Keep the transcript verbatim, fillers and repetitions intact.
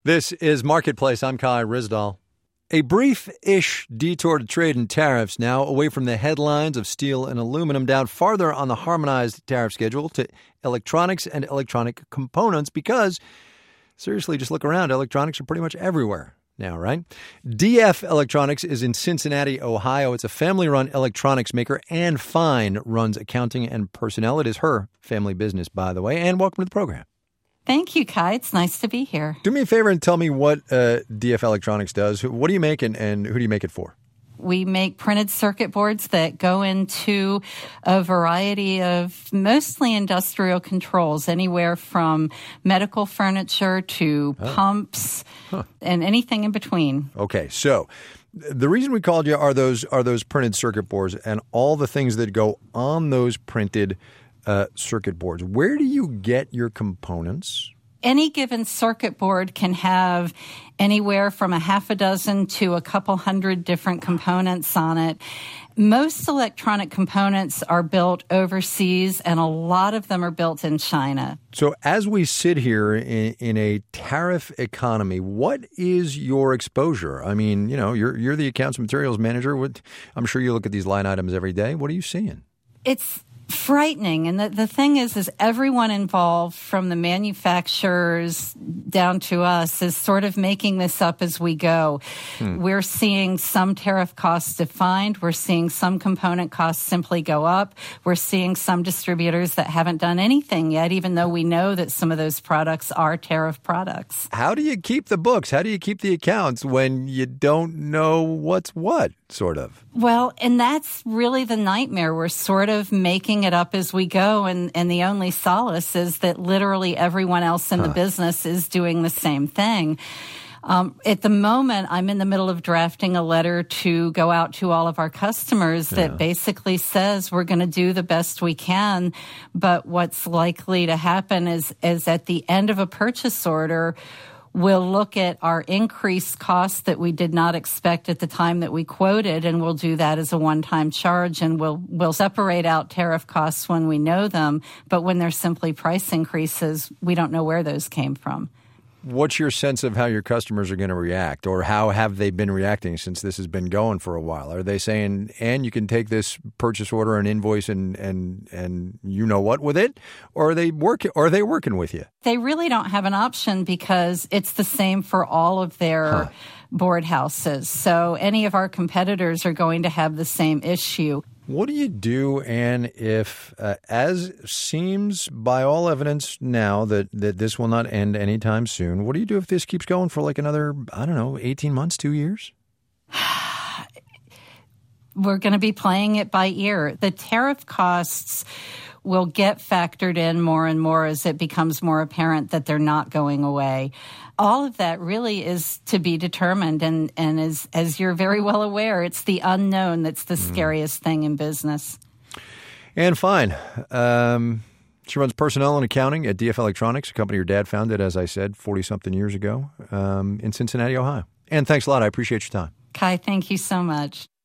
This is Marketplace. I'm Kai Ryssdal. A brief-ish detour to trade and tariffs now, away from the headlines of steel and aluminum, down farther on the harmonized tariff schedule to electronics and electronic components because, seriously, just look around. Electronics are pretty much everywhere now, right? D F Electronics is in Cincinnati, Ohio. It's a family-run electronics maker. Ann Fine runs accounting and personnel. It is her family business, by the way. Ann, welcome to the program. Thank you, Kai. It's nice to be here. Do me a favor and tell me what uh, D F Electronics does. What do you make and, and who do you make it for? We make printed circuit boards that go into a variety of mostly industrial controls, anywhere from medical furniture to oh. pumps huh. and anything in between. Okay, so the reason we called you are those are those printed circuit boards and all the things that go on those printed Uh, circuit boards. Where do you get your components? Any given circuit board can have anywhere from a half a dozen to a couple hundred different components on it. Most electronic components are built overseas, and a lot of them are built in China. So as we sit here in, in a tariff economy, what is your exposure? I mean, you know, you're you're the accounts and materials manager. What, I'm sure you look at these line items every day. What are you seeing? It's frightening. And the, the thing is, is everyone involved, from the manufacturers down to us, is sort of making this up as we go. Hmm. We're seeing some tariff costs defined. We're seeing some component costs simply go up. We're seeing some distributors that haven't done anything yet, even though we know that some of those products are tariff products. How do you keep the books? How do you keep the accounts when you don't know what's what, sort of? Well, and that's really the nightmare. We're sort of making it up as we go, and, and the only solace is that literally everyone else in huh. the business is doing the same thing. Um, at the moment, I'm in the middle of drafting a letter to go out to all of our customers that yeah. basically says we're going to do the best we can, but what's likely to happen is, is at the end of a purchase order, we'll look at our increased costs that we did not expect at the time that we quoted, and we'll do that as a one-time charge, and we'll we'll separate out tariff costs when we know them. But when they're simply price increases, we don't know where those came from. What's your sense of how your customers are going to react, or how have they been reacting since this has been going for a while? Are they saying, "And you can take this purchase order and invoice and and and you know what with it," or are they working? Or are they working with you? They really don't have an option because it's the same for all of their huh. board houses. So any of our competitors are going to have the same issue. What do you do, Ann, if, uh, as seems by all evidence now that, that this will not end anytime soon, what do you do if this keeps going for like another, I don't know, eighteen months, two years? We're going to be playing it by ear. The tariff costs will get factored in more and more as it becomes more apparent that they're not going away. All of that really is to be determined. And, and as, as you're very well aware, it's the unknown that's the mm. scariest thing in business. Ann Fine. Um, she runs personnel and accounting at D F Electronics, a company her dad founded, as I said, forty-something years ago um, in Cincinnati, Ohio. Ann, thanks a lot. I appreciate your time. Kai, thank you so much.